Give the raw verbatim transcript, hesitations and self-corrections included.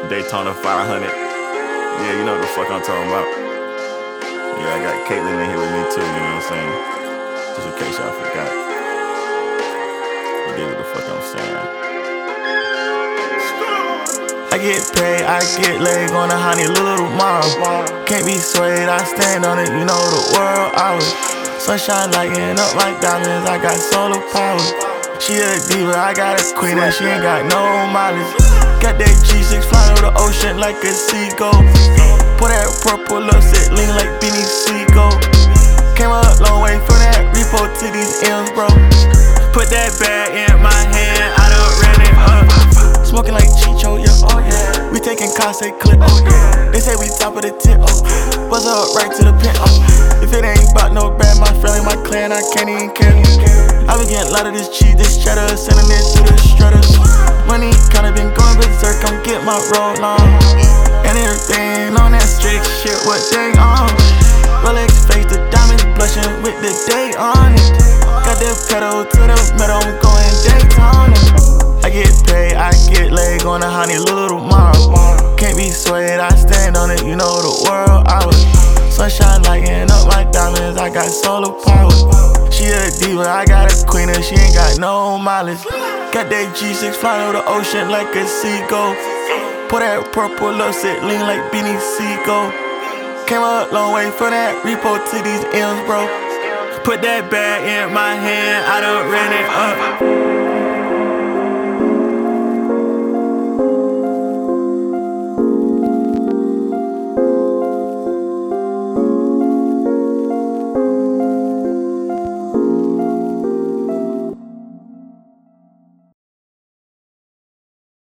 Daytona five hundred. Yeah, you know what the fuck I'm talking about. Yeah, I got Caitlin in here with me too, you know what I'm saying? Just in case y'all forgot. You get what the fuck I'm saying. I get paid, I get laid, gonna honey little tomorrow. Can't be swayed, I stand on it, you know the world ours. Sunshine lighting up like diamonds, I got solar power. She a diva, I got a queen and she ain't got no mileage. Got that G six flying over the ocean like a seagull. Pour that purple up, sit lean like Beanie Siegel. Came a long way from that repo to these M's, bro. Put that bag in my hand, I done ran it up. Smoking like Chicho, yeah, oh yeah. We taking cars, they clip, oh yeah. They say we top of the tip, oh. Buzz up right to the pin, oh. If it ain't about no bread, my family, my clan, I can't even care. I been getting a lot of this cheese, this cheddar, sending it to the strutter. Money kinda been going berserk, I'm get my roll on. And everything on that strict shit, what they on. Rolex face, the diamonds blushing with the date on it. Got the pedal to the metal, I'm going Daytona. I get paid, I get laid, going to Honolulu tomorrow. Can't be swayed, I stand on it, you know the world ours. Sunshine lighting up like diamonds, I got solar power. She a diva, I got a queen and she ain't got no mileage. Got that G six flying over the ocean like a seagull. Pour that purple up, sit lean like Beanie Siegel. Came a long way from that repo to these M's, bro. Put that bag in my hand, I done ran it up.